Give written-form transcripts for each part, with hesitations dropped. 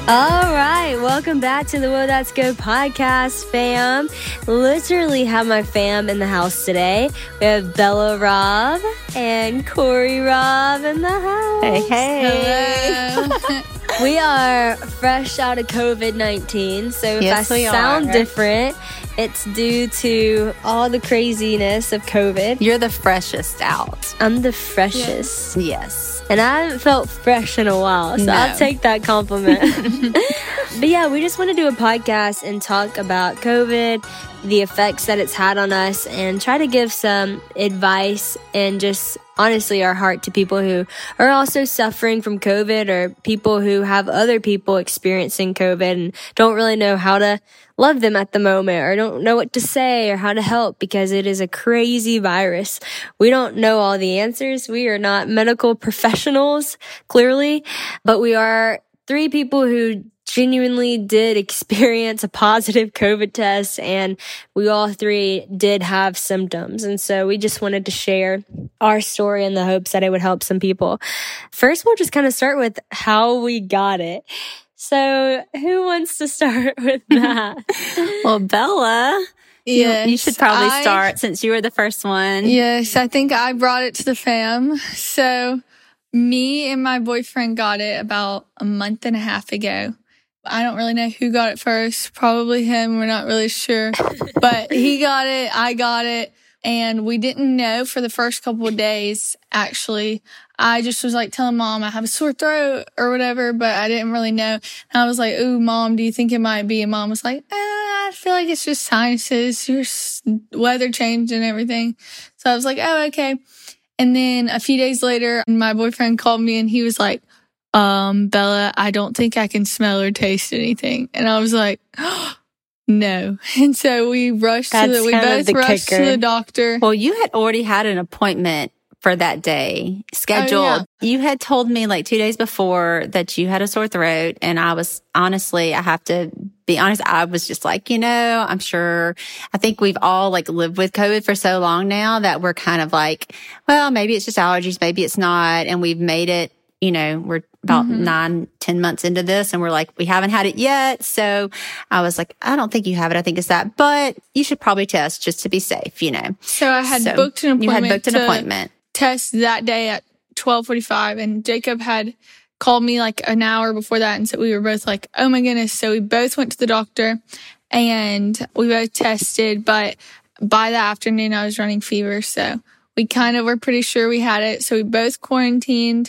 All right, welcome back to the Whoa That's Good podcast, fam. Literally have my fam in the house today. We have Bella Rob and Corey Rob in the house. Hey. Hello. We are fresh out of COVID-19, so if I sound different, it's due to all the craziness of COVID. You're the freshest out. I'm the freshest. Yes. And I haven't felt fresh in a while, so I'll take that compliment. But yeah, we just want to do a podcast and talk about COVID, the effects that it's had on us, and try to give some advice and just honestly our heart to people who are also suffering from COVID, or people who have other people experiencing COVID and don't really know how to love them at the moment, or don't know what to say or how to help, because it is a crazy virus. We don't know all the answers. We are not medical professionals, clearly, but we are three people who genuinely did experience a positive COVID test, and we all three did have symptoms. And so we just wanted to share our story in the hopes that it would help some people. First, we'll just kind of start with how we got it. So who wants to start with that? Well, Bella, Yes, you should probably start since you were the first one. Yes, I think I brought it to the fam. So me and my boyfriend got it about a month and a half ago. I don't really know who got it first. Probably him. We're not really sure. But he got it. I got it. And we didn't know for the first couple of days, actually. I just was like telling Mom I have a sore throat or whatever, but I didn't really know. And I was like, "Ooh, Mom, do you think it might be?" And Mom was like, I feel like it's just sinuses. Your weather changed and everything. So I was like, "Oh, okay." And then a few days later, my boyfriend called me and he was like, "Bella, I don't think I can smell or taste anything." And I was like, "Oh, no." And so we both rushed to the doctor. Well, you had already had an appointment for that day scheduled. Oh, yeah. You had told me like 2 days before that you had a sore throat. And I was honestly, I have to be honest, I was just like, I'm sure, I think we've all like lived with COVID for so long now that we're kind of like, well, maybe it's just allergies, maybe it's not. And we've made it, we're about 9-10 months into this and we're like, we haven't had it yet. So I was like, I don't think you have it. I think it's that, but you should probably test just to be safe, So I had booked an appointment. You had booked an appointment. Test that day at 12:45, and Jacob had called me like an hour before that. And so we were both like, oh my goodness. So we both went to the doctor and we both tested, but by the afternoon I was running fever. So we kind of were pretty sure we had it. So we both quarantined.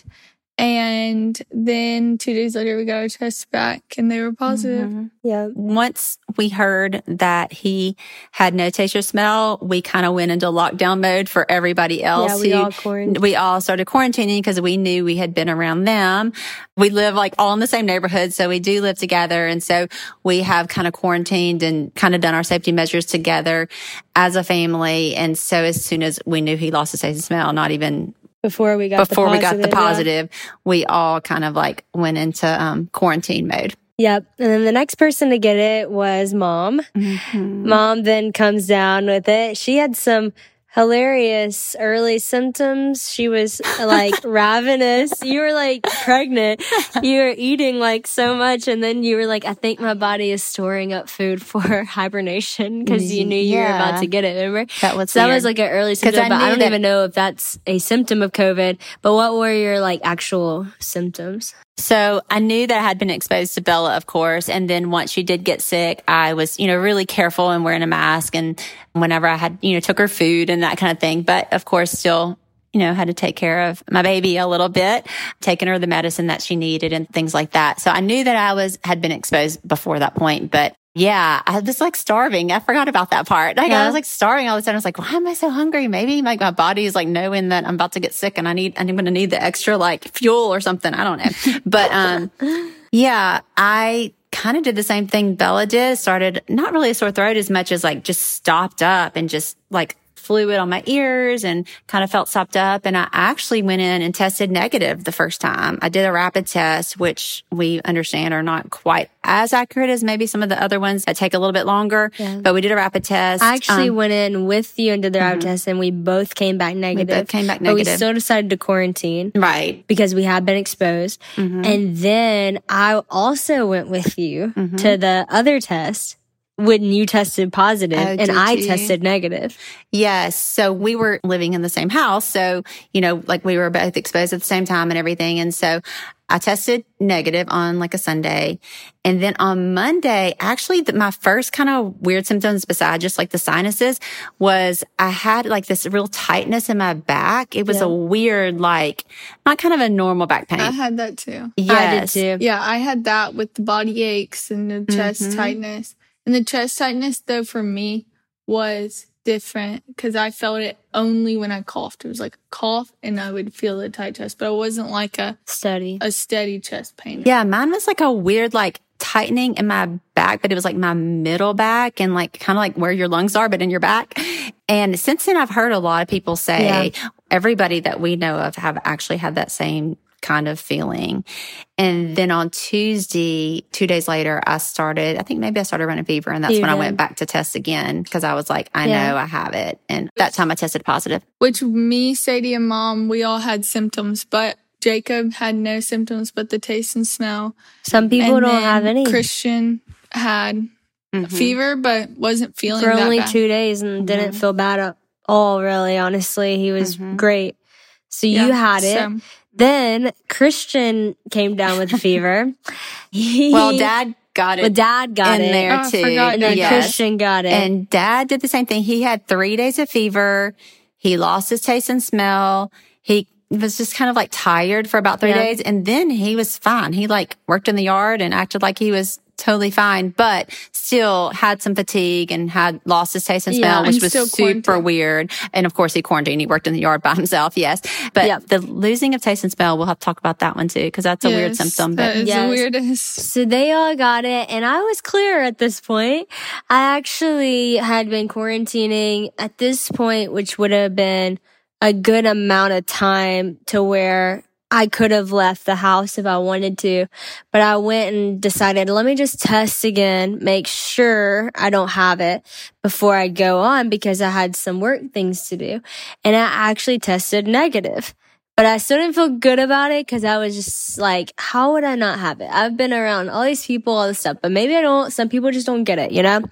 And then 2 days later, we got our tests back and they were positive. Mm-hmm. Yeah. Once we heard that he had no taste or smell, we kind of went into lockdown mode for everybody else. Yeah, we all started quarantining because we knew we had been around them. We live like all in the same neighborhood, so we do live together. And so we have kind of quarantined and kind of done our safety measures together as a family. And so as soon as we knew he lost his taste and smell, not even before we got the positive, we all kind of like went into quarantine mode. Yep. And then the next person to get it was Mom. Mm-hmm. Mom then comes down with it. She had some hilarious early symptoms. She was like ravenous. You were like pregnant. You were eating like so much. And then you were like, I think my body is storing up food for hibernation, because you knew you were about to get it. Remember? That was like an early symptom, but I don't even know if that's a symptom of COVID. But what were your like actual symptoms? So I knew that I had been exposed to Bella, of course. And then once she did get sick, I was, really careful and wearing a mask. And whenever I had, took her food and that kind of thing. But of course, still, had to take care of my baby a little bit, taking her the medicine that she needed and things like that. So I knew that I had been exposed before that point. But yeah, I was like starving. I forgot about that part. I was like starving all the time. I was like, why am I so hungry? Maybe like my body is like knowing that I'm about to get sick and I'm going to need the extra like fuel or something. I don't know. But, yeah, I kind of did the same thing Bella did. Started not really a sore throat as much as like just stopped up and just like fluid on my ears and kind of felt stopped up. And I actually went in and tested negative the first time. I did a rapid test, which we understand are not quite as accurate as maybe some of the other ones that take a little bit longer. Yeah. But we did a rapid test. I actually went in with you and did the rapid test, and we both came back negative. We both came back negative. But we still decided to quarantine. Right. Because we had been exposed. And then I also went with you to the other test when you tested positive and I tested negative. Yes. So we were living in the same house. So, you know, like we were both exposed at the same time and everything. And so I tested negative on like a Sunday. And then on Monday, actually my first kind of weird symptoms besides just like the sinuses was I had like this real tightness in my back. It was a weird, like not kind of a normal back pain. I had that too. Yes. I did too. Yeah, I had that with the body aches and the chest tightness. And the chest tightness, though, for me was different because I felt it only when I coughed. It was like a cough and I would feel a tight chest, but it wasn't like a steady chest pain. Yeah, mine was like a weird, like tightening in my back, but it was like my middle back and like kind of like where your lungs are, but in your back. And since then, I've heard a lot of people say everybody that we know of have actually had that same kind of feeling. And then on Tuesday, 2 days later, I started running fever. And that's when I went back to test again because I was like, I know I have it. And that time I tested positive. Which me, Sadie, and Mom, we all had symptoms, but Jacob had no symptoms but the taste and smell. Some people don't have any. Christian had fever but wasn't feeling for that only bad. 2 days and didn't feel bad at all, really. Honestly, he was great. So you had it. Then Christian came down with a fever. Well, Dad got it. Well, Dad got in it there too. And then Christian got it. And Dad did the same thing. He had 3 days of fever. He lost his taste and smell. He was just kind of like tired for about 3 days. And then he was fine. He like worked in the yard and acted like he was totally fine, but still had some fatigue and had lost his taste and smell, which was super weird. And of course, he quarantined. He worked in the yard by himself. Yes. But the losing of taste and smell, we'll have to talk about that one too, because that's a weird symptom. That is the weirdest. So they all got it, and I was clear at this point. I actually had been quarantining at this point, which would have been a good amount of time to where I could have left the house if I wanted to, but I went and decided, let me just test again, make sure I don't have it before I go on because I had some work things to do. And I actually tested negative, but I still didn't feel good about it because I was just like, how would I not have it? I've been around all these people, all this stuff, but maybe I don't. Some people just don't get it, you know?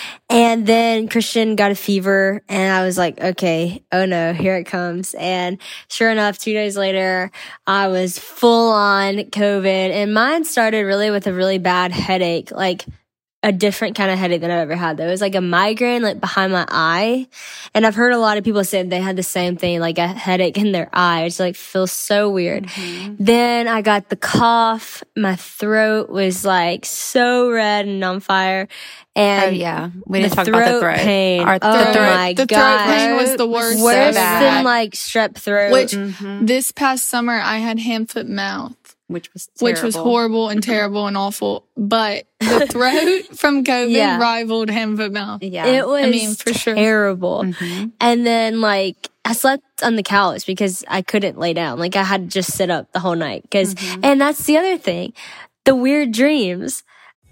And then Christian got a fever and I was like, okay, oh no, here it comes. And sure enough, 2 days later, I was full on COVID, and mine started really with a really bad headache, like a different kind of headache than I've ever had. There was like a migraine like behind my eye. And I've heard a lot of people say they had the same thing, like a headache in their eye. It's like feels so weird. Then I got the cough. My throat was like so red and on fire. And we didn't talk about the throat pain. My God. The throat pain was the worst. Worse than like strep throat. Which this past summer I had hand, foot, mouth. Which was terrible. Which was horrible and terrible and awful. But the throat from COVID rivaled hand, foot, mouth. Yeah. It was for terrible. And then like I slept on the couch because I couldn't lay down. Like I had to just sit up the whole night. And that's the other thing. The weird dreams.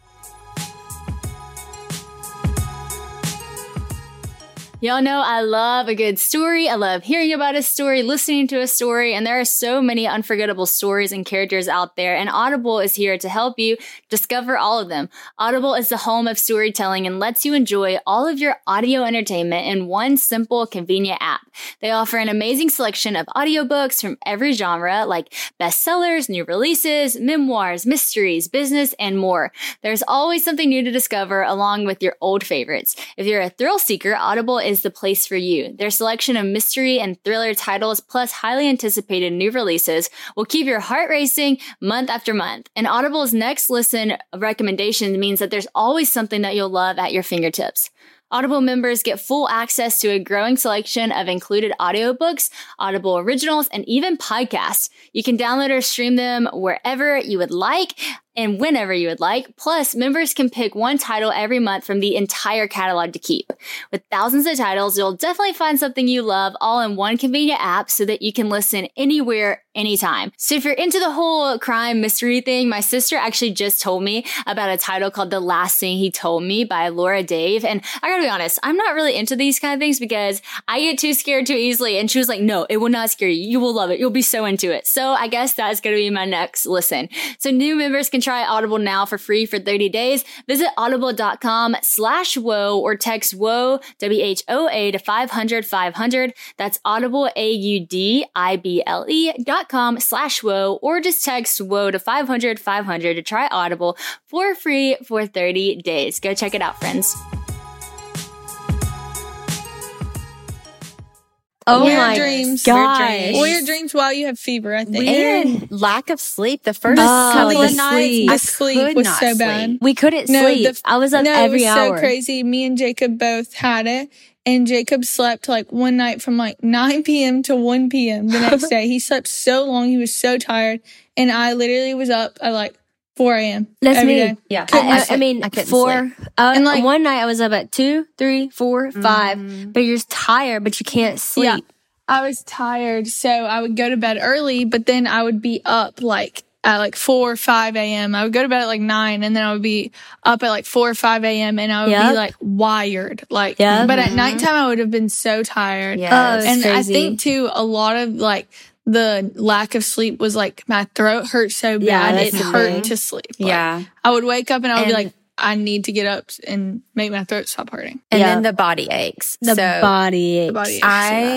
Y'all know I love a good story. I love hearing about a story, listening to a story, and there are so many unforgettable stories and characters out there, and Audible is here to help you discover all of them. Audible is the home of storytelling and lets you enjoy all of your audio entertainment in one simple, convenient app. They offer an amazing selection of audiobooks from every genre, like bestsellers, new releases, memoirs, mysteries, business, and more. There's always something new to discover along with your old favorites. If you're a thrill seeker, Audible is the place for you. Their selection of mystery and thriller titles plus highly anticipated new releases will keep your heart racing month after month. And Audible's next listen of recommendations means that there's always something that you'll love at your fingertips. Audible members get full access to a growing selection of included audiobooks, Audible originals, and even podcasts. You can download or stream them wherever you would like. and whenever you would like. Plus, members can pick one title every month from the entire catalog to keep. With thousands of titles, you'll definitely find something you love all in one convenient app so that you can listen anywhere, anytime. So if you're into the whole crime mystery thing, my sister actually just told me about a title called The Last Thing He Told Me by Laura Dave. And I gotta be honest, I'm not really into these kind of things because I get too scared too easily. And she was like, no, it will not scare you. You will love it. You'll be so into it. So I guess that's going to be my next listen. So new members can try Audible now for free for 30 days. Visit audible.com/whoa or text whoa, WHOA to 500-500. That's Audible, AUDIBLE.com/whoa, or just text whoa to 500-500 to try Audible for free for 30 days. Go check it out, friends. Oh Weird my dreams. gosh. Weird dreams while you have fever, I think. And lack of sleep. The first Oh, couple the of nights, sleep. The I sleep could was not so sleep. bad. We couldn't sleep. I was up every it was hour. so crazy. Me and Jacob both had it. And Jacob slept like one night from like 9 p.m. to 1 p.m. the next day. He slept so long. He was so tired. And I literally was up at like 4 a.m. That's every me. day. Yeah. I mean, I couldn't 4. sleep. And, like- one night I was up at 2, 3, 4, 5. But you're just tired, but you can't sleep. Yeah. I was tired. So I would go to bed early, but then I would be up like at like 4 or 5 a.m. I would go to bed at like 9 and then I would be up at like 4 or 5 a.m. and I would Yep. be like wired. Like, Yep. but at nighttime I would have been so tired. Yes. Oh, it's And I crazy. think too, a lot of like the lack of sleep was like my throat hurt so Yeah, bad. that's It the hurt thing. to sleep. Like, Yeah. I would wake up and I would be And- like, I need to get up and make my throat stop hurting. And Yeah. then the body aches. The So body aches. The body aches.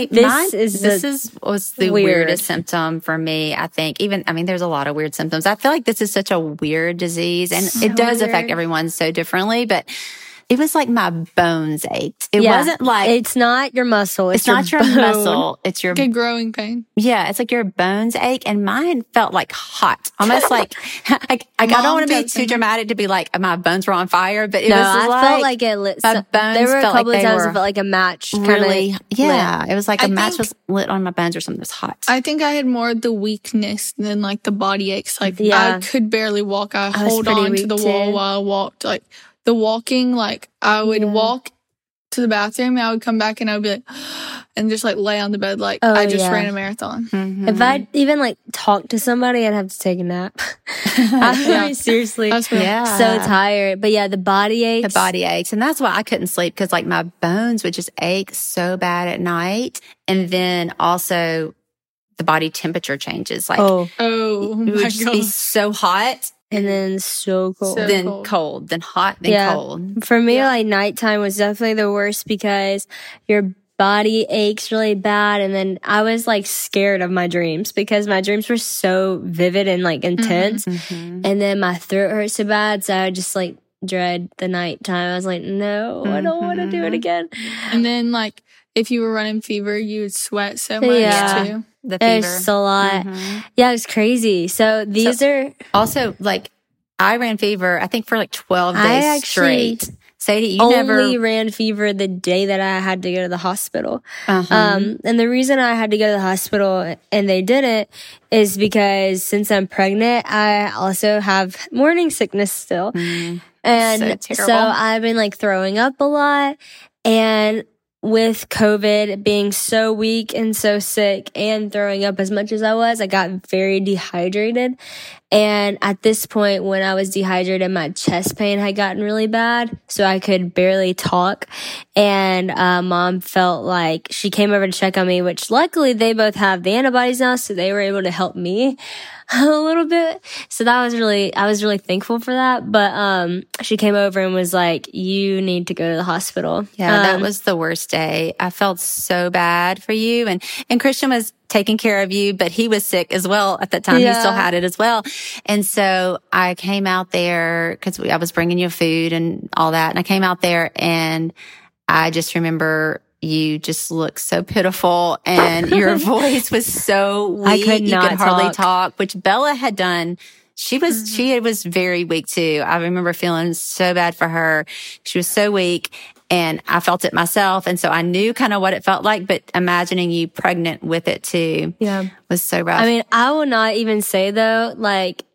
Was the weird. weirdest symptom for me. I think there's a lot of weird symptoms. I feel like this is such a weird disease and it does affect everyone so differently, but it was like my bones ached. It wasn't like, it's not your muscle. it's not your bone. muscle. It's your, Like a growing pain. yeah, it's like your bones ache and mine felt like hot. Almost like, I don't want to be too dramatic to be like my bones were on fire, but it No, was I like, felt like it lit. my bones There were a felt couple like of they times were it felt like a match. really, yeah, it was like I a match think- was lit on my bones or something. It was hot. I think I had more of the weakness than like the body aches. Like Yeah. I could barely walk. I was hold pretty on to weak, the wall too. while I walked. Like the walking, like I would walk to the bathroom and I would come back and I would be like, and just like lay on the bed like Oh, I just yeah. ran a marathon. If I even like talk to somebody, I'd have to take a nap. I was seriously That's real. Yeah. so tired. But yeah, the body aches. The body aches. And that's why I couldn't sleep because like my bones would just ache so bad at night. And then also the body temperature changes. Like Oh, Oh it my would just god. be so hot, and then so cold. So- then cold. cold, then hot, then Yeah. cold. For me, like nighttime was definitely the worst because your body aches really bad. And then I was like scared of my dreams because my dreams were so vivid and like intense. Mm-hmm. And then my throat hurt so bad. So I would just like dread the nighttime. I was like, no, I don't want to do it again. And then like if you were running fever, you would sweat so much Yeah. too. The fever. It's a lot. Mhm. Yeah, it was crazy. So these are, Also, like I ran fever, I think for like 12 days I actually straight. Sadie, you only never. ran fever the day that I had to go to the hospital. Uh-huh. And the reason I had to go to the hospital and they didn't is because since I'm pregnant, I also have morning sickness still. And So so terrible. I've been like throwing up a lot. And with COVID being so weak and so sick and throwing up as much as I was, I got very dehydrated. And at this point, when I was dehydrated, my chest pain had gotten really bad. So I could barely talk. And mom felt like she came over to check on me, which luckily they both have the antibodies now. So they were able to help me a little bit. So I was really thankful for that. But she came over and was like, you need to go to the hospital. Yeah, that was the worst day. I felt so bad for you. And Christian was taking care of you, but he was sick as well at that time. He Yeah. still had it as well. And so I came out there because I was bringing you food and all that. And I came out there and I just remember you just looked so pitiful and your voice was so weak. I could You not could hardly talk. talk, which Bella had done. She was very weak too. I remember feeling so bad for her. She was so weak and I felt it myself. And so I knew kind of what it felt like, but imagining you pregnant with it too Yeah. was so rough. I mean, I will not even say though, like,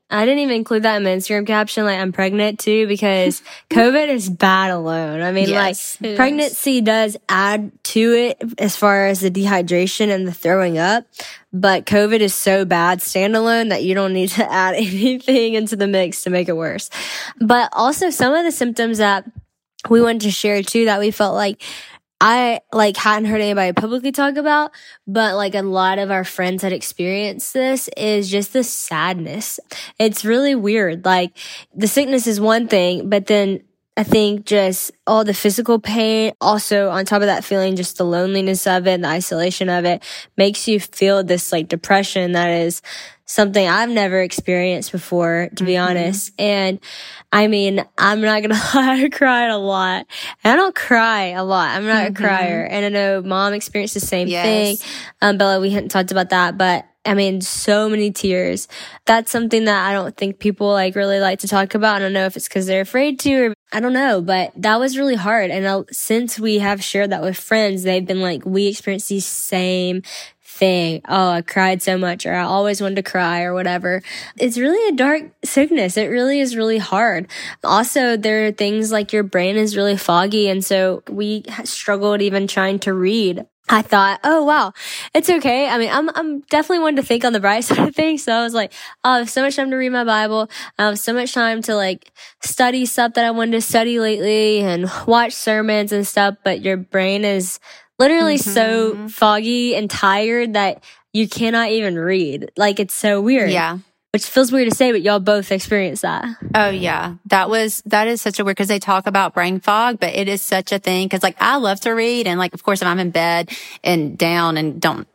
I didn't even include that in my Instagram caption, like I'm pregnant too, because COVID is bad alone. I mean, Yes, like pregnancy does add to it as far as the dehydration and the throwing up, but COVID is so bad standalone that you don't need to add anything into the mix to make it worse. But also some of the symptoms that we wanted to share too that we felt like I hadn't heard anybody publicly talk about, but like a lot of our friends had experienced this is just the sadness. It's really weird. Like the sickness is one thing, but then I think just all the physical pain, also on top of that feeling, just the loneliness of it, the isolation of it makes you feel this like depression that is something I've never experienced before, to be honest. And I mean, I'm not going to lie, I cried a lot. And I don't cry a lot. I'm not a crier. And I know Mom experienced the same thing. Bella, we hadn't talked about that, but I mean, so many tears. That's something that I don't think people like really like to talk about. I don't know if it's because they're afraid to, or I don't know, but that was really hard. And since we have shared that with friends, they've been like, we experienced these same thing. Oh, I cried so much, or I always wanted to cry, or whatever. It's really a dark sickness. It really is really hard. Also, there are things like your brain is really foggy. And so we struggled even trying to read. I thought, oh wow, it's okay. I mean, I'm definitely one to think on the bright side of things. So I was like, oh, I have so much time to read my Bible. I have so much time to like study stuff that I wanted to study lately and watch sermons and stuff. But your brain is literally so foggy and tired that you cannot even read. Like, it's so weird. Yeah. Which feels weird to say, but y'all both experienced that. Oh yeah. That is such a weird, cause they talk about brain fog, but it is such a thing. Cause like I love to read. And like, of course, if I'm in bed and down and don't,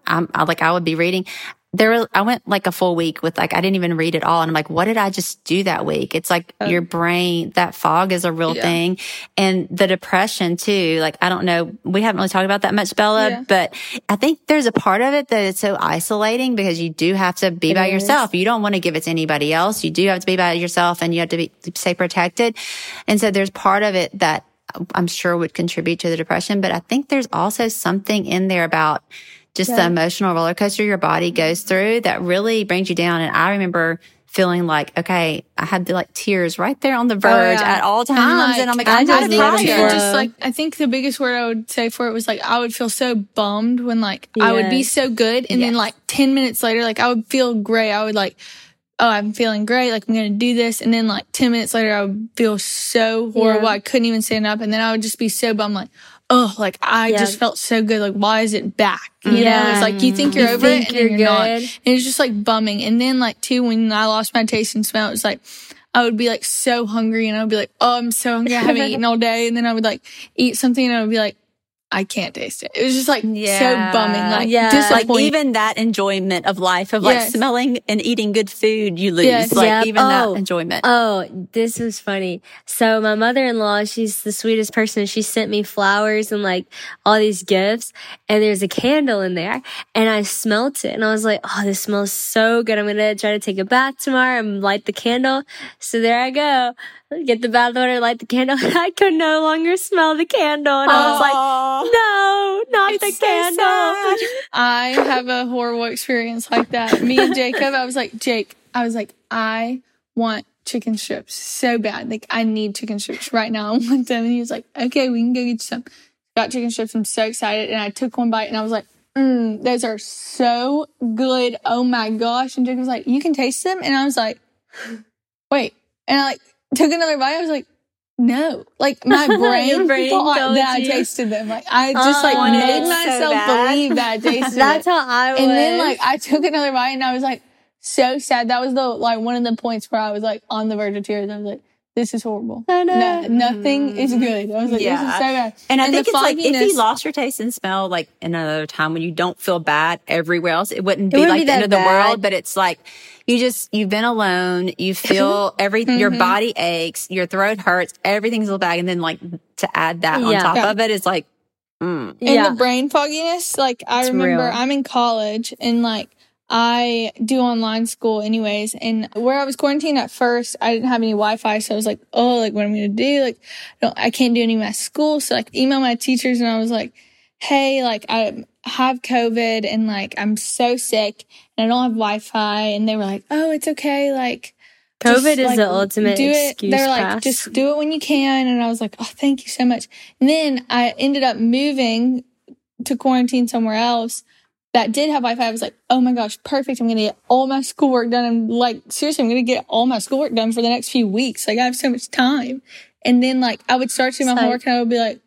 I would be reading. I went like a full week with like, I didn't even read it all. And I'm like, what did I just do that week? It's like your brain, that fog is a real thing. And the depression too. Like, I don't know. We haven't really talked about that much, Bella, but I think there's a part of it that it's so isolating because you do have to be by yourself. You don't want to give it to anybody else. You do have to be by yourself and you have to stay protected. And so there's part of it that I'm sure would contribute to the depression. But I think there's also something in there about just the emotional roller coaster your body goes through that really brings you down. And I remember feeling like, okay, I had like tears right there on the verge at all times. And I'm like, I'm not a crier. Just like, I think the biggest word I would say for it was like, I would feel so bummed when like I would be so good. And then like 10 minutes later, like I would feel great. I would like, oh, I'm feeling great. Like I'm going to do this. And then like 10 minutes later, I would feel so horrible. I couldn't even stand up. And then I would just be so bummed. Like, oh, like I just felt so good. Like, why is it back? You know, it's like you think you're over it and then you're not. And it's just like bumming. And then like too, when I lost my taste and smell, it was like I would be like so hungry and I would be like, oh, I'm so hungry. I haven't eaten all day. And then I would like eat something and I would be like, I can't taste it. It was just like so bumming. Like, like even that enjoyment of life of like smelling and eating good food, you lose. Like even that enjoyment. Oh, this was funny. So my mother-in-law, she's the sweetest person. She sent me flowers and like all these gifts, and there's a candle in there, and I smelt it and I was like, oh, this smells so good. I'm going to try to take a bath tomorrow and light the candle. So there I go. Get the bath water, light the candle, and I could no longer smell the candle. And I was like, no, not the candle. I have a horrible experience like that. Me and Jacob, I was like, I want chicken strips so bad. Like, I need chicken strips right now. I want them. And he was like, okay, we can go get you some. Got chicken strips. I'm so excited. And I took one bite and I was like, those are so good. Oh my gosh. And Jacob was like, you can taste them? And I was like, wait. And I like took another bite. I was like, no. Like my brain thought that I tasted them. Like I just like made myself believe that I tasted That's how I was. And then like I took another bite and I was like so sad. That was the like one of the points where I was like on the verge of tears. I was like, this is horrible. I know. No, nothing is good. I was like, this is so bad. And I think it's like if you lost your taste and smell like in another time when you don't feel bad everywhere else, it wouldn't be like the end of the world. But it's like you've been alone. You feel your body aches, your throat hurts, everything's a little bad. And then like to add that on top of it is like, And the brain fogginess, like I remember I'm in college and like I do online school anyways. And where I was quarantined at first, I didn't have any Wi-Fi. So I was like, oh, like what am I going to do? Like, I can't do any of my school. So like email my teachers and I was like, hey, like have COVID and like I'm so sick and I don't have Wi-Fi, and they were like, "Oh, it's okay." Like COVID just, is like, the ultimate do it. excuse. They're like, pass. just do it when you can. And I was like, oh, thank you so much. And then I ended up moving to quarantine somewhere else that did have Wi-Fi. I was like, oh my gosh, perfect. I'm going to get all my schoolwork done. I'm like, seriously, I'm going to get all my schoolwork done for the next few weeks. Like I have so much time. And then like I would start to do my homework and I would be like,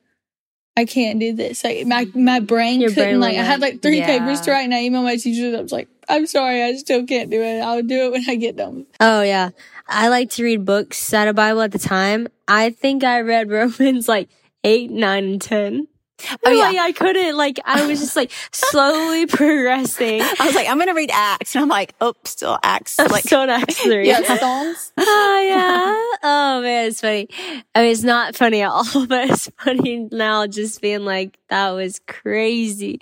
I can't do this. Like my brain couldn't, like, I had like 3 papers to write and I emailed my teacher. I was like, I'm sorry, I still can't do it. I'll do it when I get done. Oh yeah. I like to read books out of Bible at the time. I think I read Romans like 8, 9, and 10. Oh yeah. Like, I couldn't, like, I was just like slowly progressing. I was like, I'm going to read Acts. And I'm like, oh, still Acts. Like, still in Acts 3. Yeah, Psalms. Oh, yeah. Oh, man, it's funny. I mean, it's not funny at all, but it's funny now just being like, that was crazy.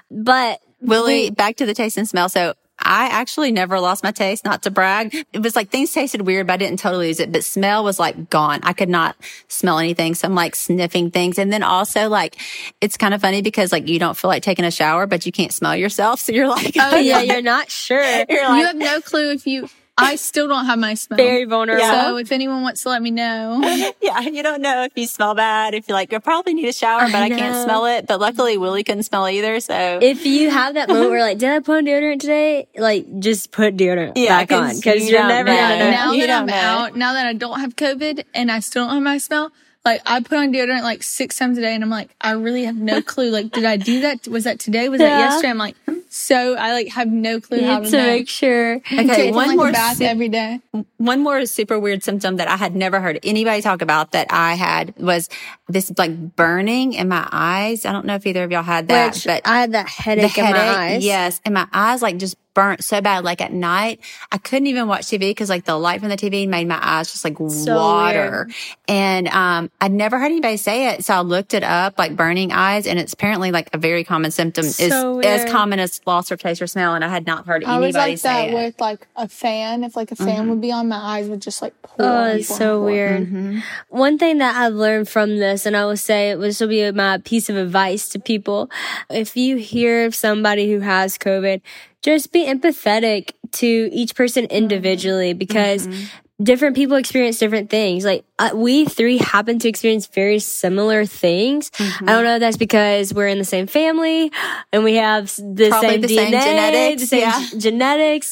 But Willie, back to the taste and smell. So I actually never lost my taste, not to brag. It was like things tasted weird, but I didn't totally lose it. But smell was like gone. I could not smell anything. So I'm like sniffing things. And then also like, it's kind of funny because like you don't feel like taking a shower, but you can't smell yourself. So you're like, oh yeah, you're not sure. You're like, You have no clue I still don't have my smell. Very vulnerable. So if anyone wants to let me know. yeah, you don't know if you smell bad, if you're like, I probably need a shower, but I can't smell it. But luckily Willie couldn't smell either. So if you have that moment where like, did I put on deodorant today? Like, just put deodorant back on because you're never gonna know. Now that I'm out, now that I don't have COVID and I still don't have my smell, like I put on deodorant like 6 times a day and I'm like, I really have no clue. Like, did I do that? Was that today? Was that yesterday? I'm like, so I like have no clue how to know. Make sure. Okay, one more bath every day. One more super weird symptom that I had never heard anybody talk about that I had was this like burning in my eyes. I don't know if either of y'all had that, but I had that headache in my eyes. Yes, and my eyes like just burnt so bad. Like at night, I couldn't even watch TV because like the light from the TV made my eyes just like water. Weird. And I'd never heard anybody say it, so I looked it up, like burning eyes, and it's apparently like a very common symptom. Is as common as loss of taste or smell, and I had not heard anybody say it. I was like that with like a fan. If like a fan would be on, my eyes would just like pour. Oh, it's so weird. Mm-hmm. One thing that I've learned from this, and I will say this will be my piece of advice to people. If you hear of somebody who has COVID, just be empathetic to each person individually because different people experience different things. Like we 3 happen to experience very similar things. I don't know if that's because we're in the same family and we have the same DNA, the same genetics.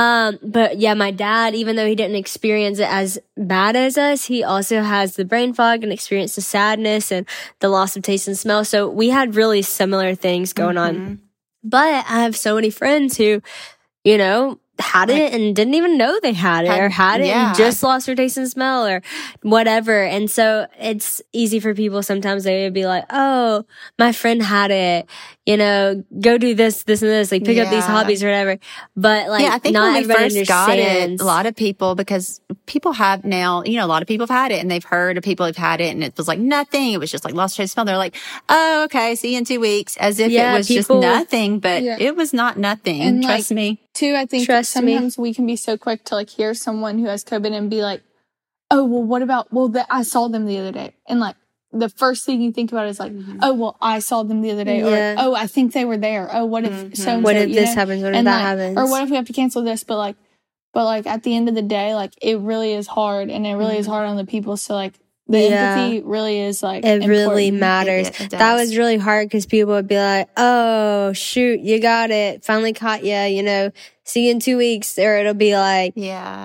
But yeah, my dad, even though he didn't experience it as bad as us, he also has the brain fog and experienced the sadness and the loss of taste and smell. So we had really similar things going on. But I have so many friends who, you know, had it and didn't even know they had it or had it and just lost their taste and smell or whatever. And so it's easy for people. Sometimes they would be like, oh, my friend had it, you know, go do this, this, and this, like pick up these hobbies or whatever. But like, I think not when we everybody first got understands. it, a lot of people, because people have now, you know, a lot of people have had it and they've heard of people who've had it and it was like nothing. It was just like lost taste smell. They're like, oh, okay, see you in 2 weeks, as if it was just nothing, but it was not nothing. And trust me. Too, I think sometimes we can be so quick to like hear someone who has COVID and be like, oh, well, what about, I saw them the other day. And like, the first thing you think about is like, oh, well, I saw them the other day. Or, oh, I think they were there. Oh, what if so what if this happens? What if that happens? Or what if we have to cancel this? But like at the end of the day, like it really is hard and it really is hard on the people. So like the empathy really is like it really matters. That was really hard because people would be like, oh shoot, you got it, finally caught you, you know, see you in 2 weeks. Or it'll be like,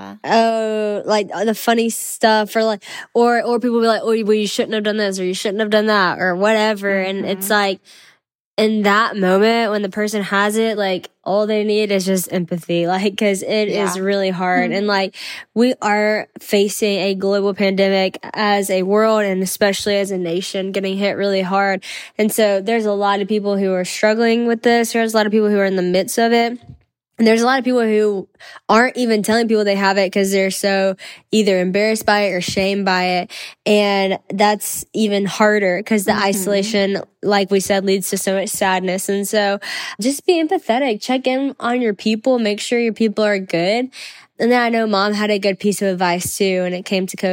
oh, like the funny stuff, or like or people will be like, oh, well, you shouldn't have done this or you shouldn't have done that or whatever. And it's like in that moment when the person has it, like all they need is just empathy, like, cause it is really hard. And like we are facing a global pandemic as a world and especially as a nation getting hit really hard. And so there's a lot of people who are struggling with this. There's a lot of people who are in the midst of it. And there's a lot of people who aren't even telling people they have it because they're so either embarrassed by it or shamed by it. And that's even harder because the isolation, like we said, leads to so much sadness. And so just be empathetic. Check in on your people. Make sure your people are good. And then I know Mom had a good piece of advice too when it came to COVID.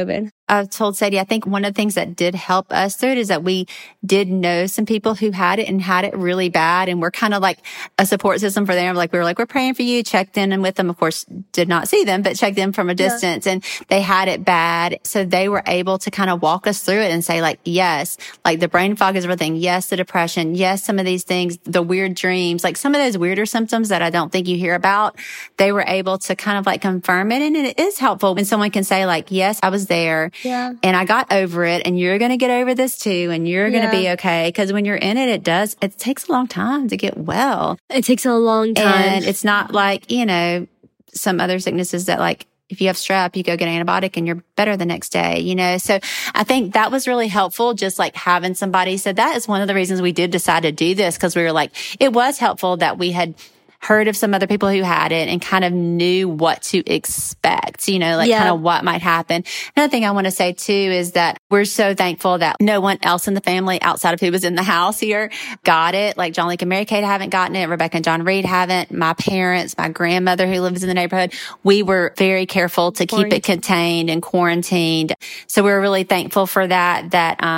I've told Sadie, I think one of the things that did help us through it is that we did know some people who had it and had it really bad. And we're kind of like a support system for them. Like, we were like, we're praying for you, checked in and with them. Of course, did not see them, but checked in from a distance, and they had it bad. So they were able to kind of walk us through it and say like, yes, like the brain fog is everything. Yes, the depression. Yes, some of these things, the weird dreams, like some of those weirder symptoms that I don't think you hear about, they were able to kind of like confirm it. And it is helpful when someone can say like, yes, I was there. Yeah. And I got over it, and you're going to get over this too, and you're going to be okay. Because when you're in it, it takes a long time to get well. It takes a long time. And it's not like, some other sicknesses that like, if you have strep, you go get an antibiotic and you're better the next day, So I think that was really helpful, just like having somebody. So that is one of the reasons we did decide to do this, because we were like, it was helpful that we had heard of some other people who had it and kind of knew what to expect, kind of what might happen. Another thing I want to say too is that we're so thankful that no one else in the family outside of who was in the house here got it. Like John Leak and Mary Kate haven't gotten it. Rebecca and John Reed haven't. My parents, my grandmother who lives in the neighborhood, we were very careful to keep it contained and quarantined. So we're really thankful for that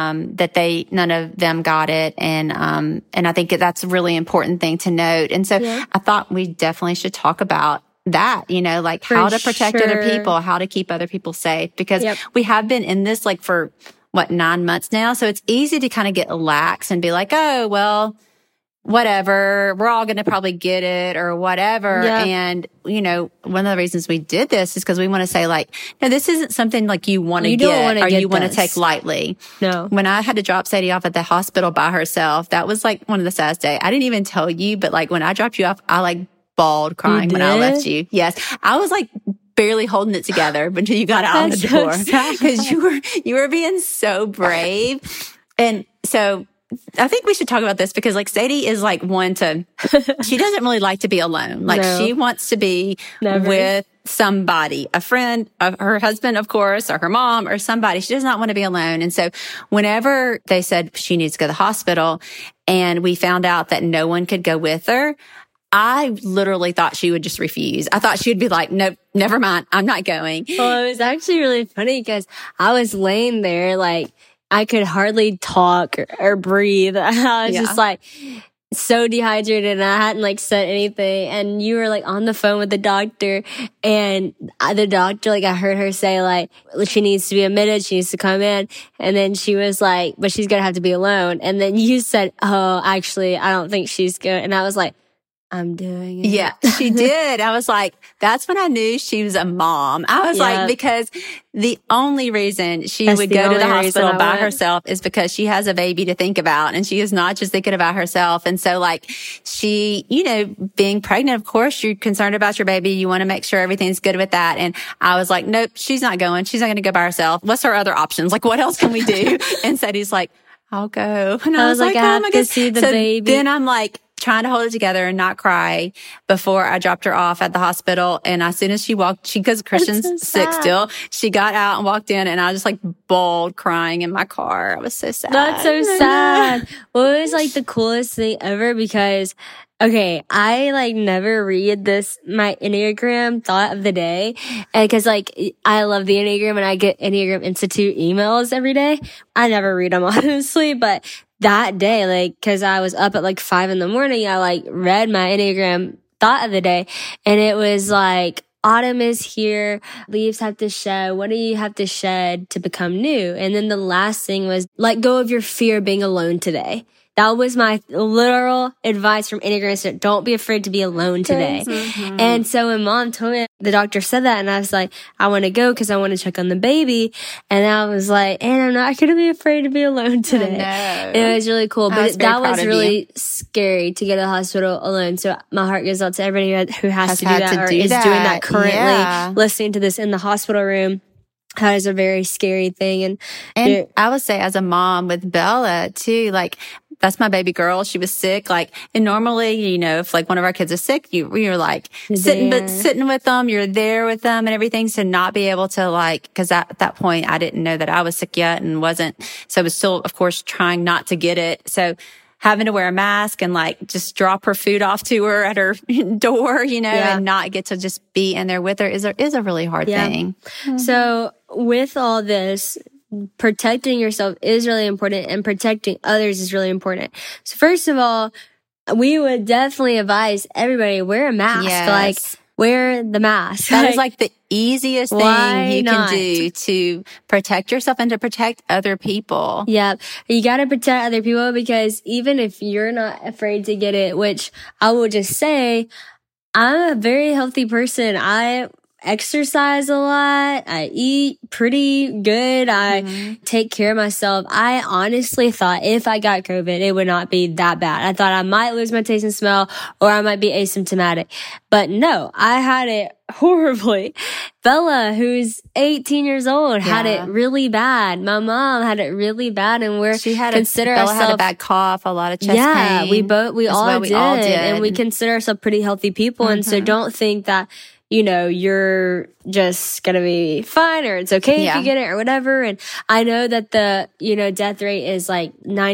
none of them got it. And I think that's a really important thing to note. And so I thought we definitely should talk about that, like how to protect other people, how to keep other people safe, because we have been in this like for 9 months now. So it's easy to kind of get lax and be like, oh, well, whatever, we're all going to probably get it or whatever. Yep. And, one of the reasons we did this is because we want to say like, no, this isn't something like you want to get or you want to take lightly. No. When I had to drop Sadie off at the hospital by herself, that was like one of the saddest days. I didn't even tell you, but like when I dropped you off, I like bawled crying when I left you. Yes. I was like barely holding it together until you got out the door, because you were being so brave. And so I think we should talk about this, because like Sadie is like she doesn't really like to be alone. Like she wants to be with somebody, a friend, her husband, of course, or her mom or somebody. She does not want to be alone. And so whenever they said she needs to go to the hospital and we found out that no one could go with her, I literally thought she would just refuse. I thought she would be like, nope, never mind. I'm not going. Well, it was actually really funny because I was laying there like I could hardly talk or breathe. I was just like so dehydrated and I hadn't like said anything. And you were like on the phone with the doctor, and the doctor, like I heard her say like, she needs to be admitted. She needs to come in. And then she was like, but she's going to have to be alone. And then you said, oh, actually, I don't think she's good. And I was like, I'm doing it. Yeah, she did. I was like, that's when I knew she was a mom. I was like, because the only reason she would go to the hospital by herself is because she has a baby to think about, and she is not just thinking about herself. And so like she, being pregnant, of course, you're concerned about your baby. You want to make sure everything's good with that. And I was like, nope, she's not going. She's not going to go by herself. What's her other options? Like, what else can we do? And Sadie's like, I'll go. And I was like, I have to see the baby. Then I'm like, trying to hold it together and not cry before I dropped her off at the hospital. And as soon as she walked, because Christian's sick still, she got out and walked in, and I just like bawled crying in my car. I was so sad. That's so sad. Well, it was like the coolest thing ever because, okay, I like never read my Enneagram thought of the day. And cause like I love the Enneagram and I get Enneagram Institute emails every day. I never read them honestly, but that day, like, cause I was up at like 5 a.m, I like read my Enneagram thought of the day, and it was like, autumn is here, leaves have to shed. What do you have to shed to become new? And then the last thing was let go of your fear of being alone today. That was my literal advice from Enneagram Institute. Don't be afraid to be alone today. Mm-hmm. And so when Mom told me, the doctor said that, and I was like, I want to go because I want to check on the baby. And I was like, and I'm not going to be afraid to be alone today. And it was really cool. But that was really scary to go to the hospital alone. So my heart goes out to everybody who has to do that or is doing that currently, listening to this in the hospital room. That is a very scary thing. And I would say as a mom with Bella too, like, that's my baby girl. She was sick. Like, and normally, if like one of our kids is sick, you're like sitting with them, you're there with them and everything. So not be able to like, cause at that point I didn't know that I was sick yet and wasn't. So I was still, of course, trying not to get it. So having to wear a mask and like just drop her food off to her at her door, and not get to just be in there with her is a really hard thing. So with all this, protecting yourself is really important, and protecting others is really important. So first of all, we would definitely advise everybody wear a mask. Yes. Like, wear the mask. That is like the easiest thing you not? can do to protect yourself and to protect other people. Yep. You got to protect other people, because even if you're not afraid to get it, which I will just say, I'm a very healthy person. I exercise a lot. I eat pretty good. I take care of myself. I honestly thought if I got COVID, it would not be that bad. I thought I might lose my taste and smell, or I might be asymptomatic. But no, I had it horribly. Bella, who's 18 years old, had it really bad. My mom had it really bad, and Bella had a bad cough, a lot of chest pain. we all did, and we consider ourselves pretty healthy people. And so don't think that, you know, you're just gonna be fine, or it's okay if you get it, or whatever. And I know that the, you know, death rate is like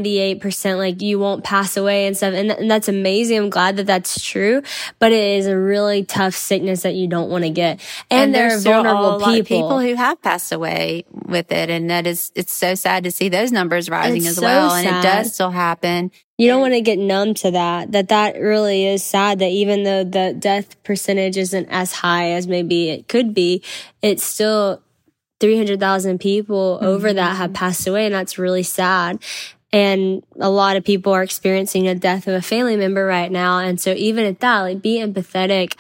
98%, like you won't pass away and stuff. And that's amazing. I'm glad that that's true. But it is a really tough sickness that you don't want to get. And there are vulnerable people who have passed away with it. And it's so sad to see those numbers rising as well. And it does still happen. You don't want to get numb to that really is sad, that even though the death percentage isn't as high as maybe it could be, it's still 300,000 people over that have passed away. And that's really sad. And a lot of people are experiencing a death of a family member right now. And so even at that, like, be empathetic,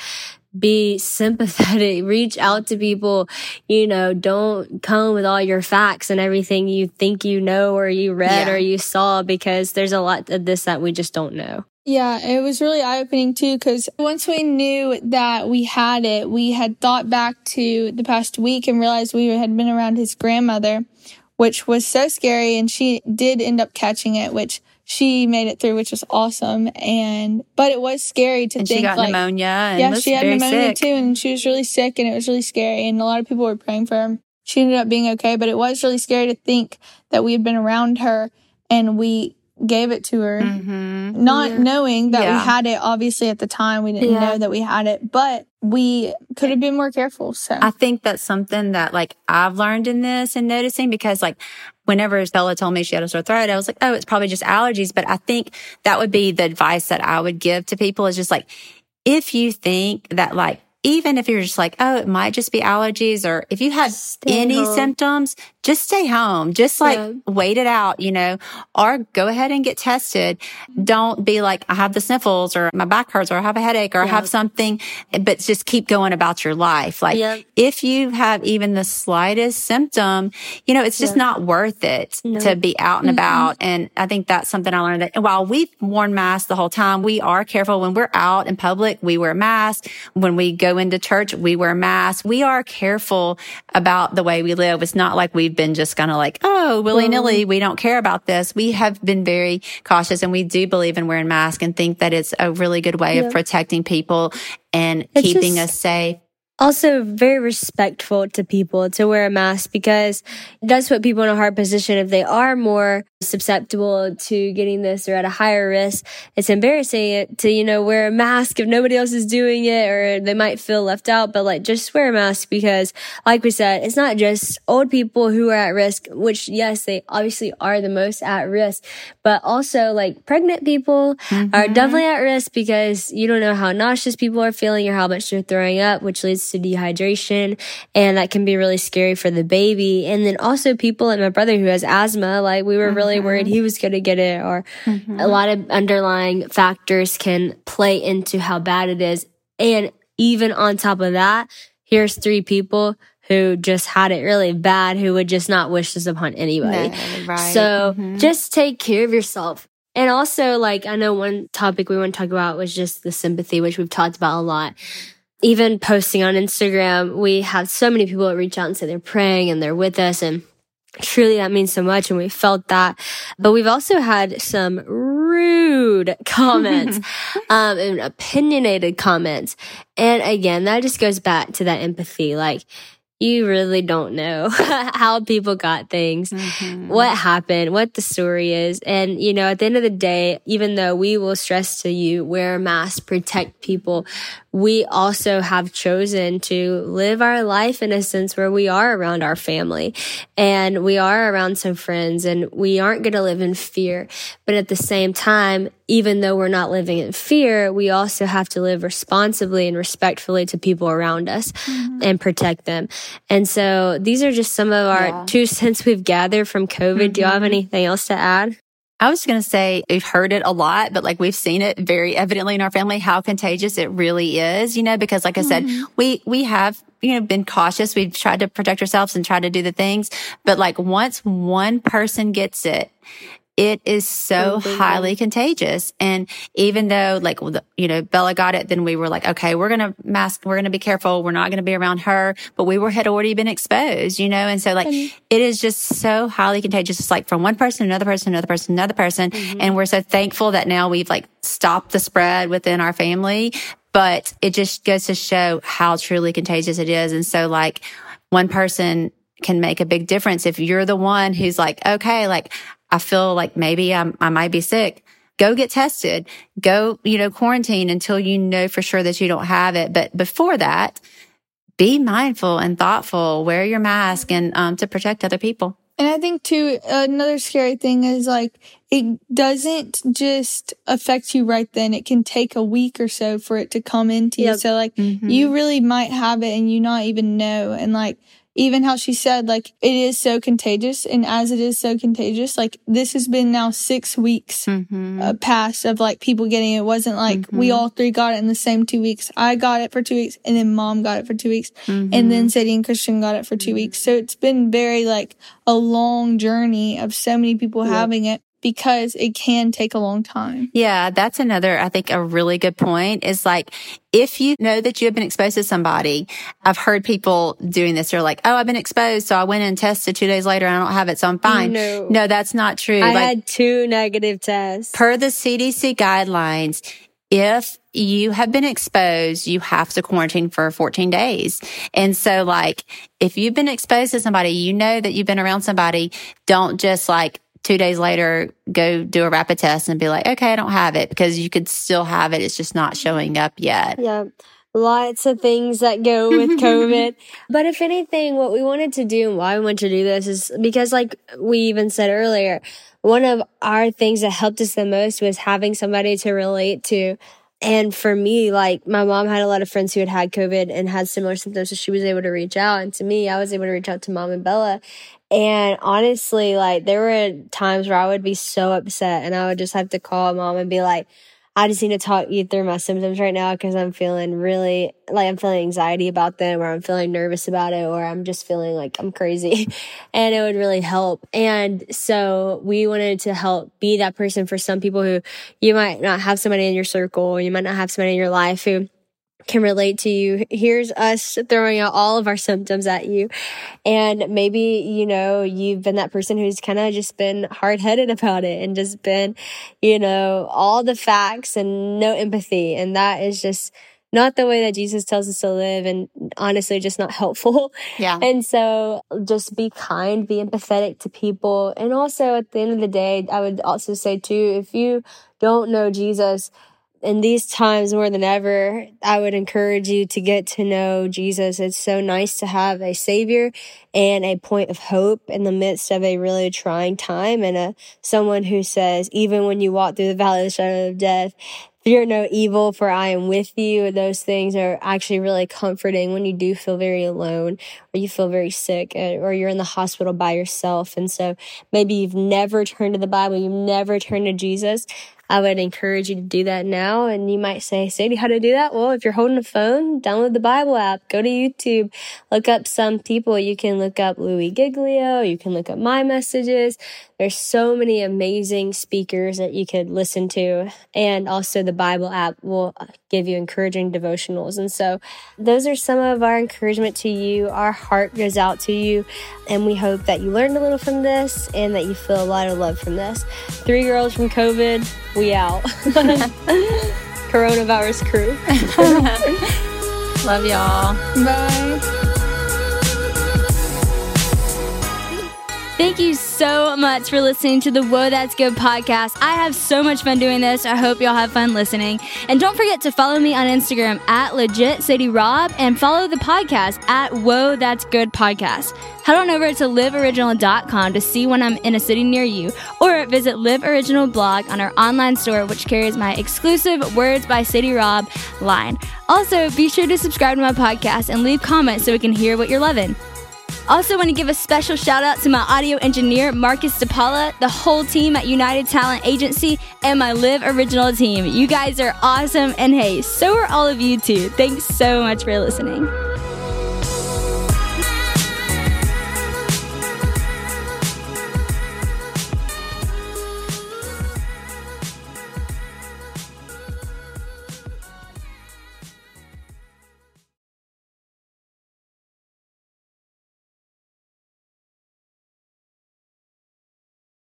be sympathetic, reach out to people, you know, don't come with all your facts and everything you think you know, or you read or you saw, because there's a lot of this that we just don't know. Yeah, it was really eye-opening too, because once we knew that we had it, we had thought back to the past week and realized we had been around his grandmother, which was so scary, and she did end up catching it, which she made it through, which was awesome. But it was scary to think, she got pneumonia. And she had pneumonia too, and she was really sick, and it was really scary. And a lot of people were praying for her. She ended up being okay, but it was really scary to think that we had been around her and we gave it to her, not knowing that we had it. Obviously, at the time, we didn't know that we had it, but we could have been more careful. So I think that's something that, like, I've learned in this and noticing, because, like, whenever Bella told me she had a sore throat, I was like, oh, it's probably just allergies. But I think that would be the advice that I would give to people, is just like, if you think that, like, even if you're just like, oh, it might just be allergies, or if you have any symptoms, just stay home. Just like wait it out, you know, or go ahead and get tested. Don't be like, I have the sniffles, or my back hurts, or I have a headache, or I have something, but just keep going about your life. Like, if you have even the slightest symptom, you know, it's just not worth it to be out and about. And I think that's something I learned, that while we've worn masks the whole time, we are careful when we're out in public. We wear masks. When we go into church, we wear masks. We are careful about the way we live. It's not like we've been just kind of like, oh, willy-nilly, we don't care about this. We have been very cautious, and we do believe in wearing masks and think that it's a really good way of protecting people and keeping us safe. Also, very respectful to people to wear a mask, because it does put people in a hard position if they are more susceptible to getting this or at a higher risk. It's embarrassing to, you know, wear a mask if nobody else is doing it, or they might feel left out. But, like, just wear a mask, because, like we said, it's not just old people who are at risk, which, yes, they obviously are the most at risk, but also, like, pregnant people are definitely at risk, because you don't know how nauseous people are feeling or how much they're throwing up, which leads to dehydration, and that can be really scary for the baby. And then also people like my brother who has asthma, like, we were really worried he was going to get it, or a lot of underlying factors can play into how bad it is. And even on top of that, here's 3 people who just had it really bad, who would just not wish this upon anybody. No, right. So just take care of yourself. And also, like, I know one topic we want to talk about was just the sympathy, which we've talked about a lot. Even posting on Instagram, we have so many people that reach out and say they're praying and they're with us, and truly that means so much, and we felt that. But we've also had some rude comments and opinionated comments. And again, that just goes back to that empathy. Like, you really don't know how people got things, what happened, what the story is. And, you know, at the end of the day, even though we will stress to you, wear a mask, protect people, we also have chosen to live our life in a sense where we are around our family and we are around some friends and we aren't going to live in fear. But at the same time, even though we're not living in fear, we also have to live responsibly and respectfully to people around us and protect them. And so these are just some of our 2 cents we've gathered from COVID. Do you have anything else to add? I was going to say we've heard it a lot, but like we've seen it very evidently in our family, how contagious it really is, you know, because like I said, we have, you know, been cautious. We've tried to protect ourselves and try to do the things. But like once one person gets it, it is so highly contagious. And even though like, you know, Bella got it, then we were like, okay, we're going to mask, we're going to be careful. We're not going to be around her, but had already been exposed, you know? And so like, it is just so highly contagious. It's like from one person, another person, another person, another person. And we're so thankful that now we've like stopped the spread within our family, but it just goes to show how truly contagious it is. And so like one person can make a big difference. If you're the one who's like, okay, like, I feel like maybe I might be sick. Go get tested. Go, you know, quarantine until you know for sure that you don't have it. But before that, be mindful and thoughtful. Wear your mask and to protect other people. And I think too, another scary thing is like it doesn't just affect you right then. It can take a week or so for it to come into you. So like you really might have it and you not even know. And like even how she said, like, it is so contagious. And as it is so contagious, like, this has been now 6 weeks past of, like, people getting it. It wasn't like we all 3 got it in the same 2 weeks. I got it for 2 weeks, and then Mom got it for 2 weeks, and then Sadie and Christian got it for 2 weeks. So it's been very, like, a long journey of so many people having it, because it can take a long time. Yeah, that's another, I think, a really good point is like, if you know that you have been exposed to somebody, I've heard people doing this. They're like, oh, I've been exposed, so I went and tested 2 days later and I don't have it, so I'm fine. No, that's not true. I had 2 negative tests. Per the CDC guidelines, if you have been exposed, you have to quarantine for 14 days. And so like, if you've been exposed to somebody, you know that you've been around somebody, don't just like, 2 days later, go do a rapid test and be like, okay, I don't have it, because you could still have it. It's just not showing up yet. Yeah. Lots of things that go with COVID. But if anything, what we wanted to do and why we wanted to do this is because, like we even said earlier, one of our things that helped us the most was having somebody to relate to. And for me, like, my mom had a lot of friends who had had COVID and had similar symptoms, so she was able to reach out. And to me, I was able to reach out to Mom and Bella. And honestly, like, there were times where I would be so upset and I would just have to call Mom and be like, I just need to talk you through my symptoms right now, because I'm feeling really, like, I'm feeling anxiety about them, or I'm feeling nervous about it, or I'm just feeling like I'm crazy. And it would really help. And so we wanted to help be that person for some people who you might not have somebody in your circle, or you might not have somebody in your life who can relate to you. Here's us throwing out all of our symptoms at you. And maybe, you know, you've been that person who's kind of just been hard-headed about it and just been, you know, all the facts and no empathy. And that is just not the way that Jesus tells us to live, and honestly, just not helpful. Yeah. And so just be kind, be empathetic to people. And also at the end of the day, I would also say too, if you don't know Jesus, in these times more than ever, I would encourage you to get to know Jesus. It's so nice to have a savior and a point of hope in the midst of a really trying time, and someone who says, even when you walk through the valley of the shadow of death, fear no evil, for I am with you. Those things are actually really comforting when you do feel very alone, or you feel very sick, or you're in the hospital by yourself. And so maybe you've never turned to the Bible, you've never turned to Jesus. I would encourage you to do that now. And you might say, Sadie, how to do that? Well, if you're holding a phone, download the Bible app, go to YouTube, look up some people. You can look up Louis Giglio, you can look up my messages. There's so many amazing speakers that you could listen to. And also the Bible app will give you encouraging devotionals. And so those are some of our encouragement to you. Our heart goes out to you. And we hope that you learned a little from this and that you feel a lot of love from this. 3 girls from COVID, we out. Coronavirus crew. Love y'all. Bye. Thank you so much for listening to the Whoa, That's Good podcast. I have so much fun doing this. I hope y'all have fun listening. And don't forget to follow me on Instagram at LegitCityRob and follow the podcast at Whoa, That's Good podcast. Head on over to liveoriginal.com to see when I'm in a city near you, or visit Live Original blog on our online store, which carries my exclusive Words by City Rob line. Also, be sure to subscribe to my podcast and leave comments so we can hear what you're loving. Also want to give a special shout out to my audio engineer, Marcus DePaula, the whole team at United Talent Agency, and my Live Original team. You guys are awesome, and hey, so are all of you too. Thanks so much for listening.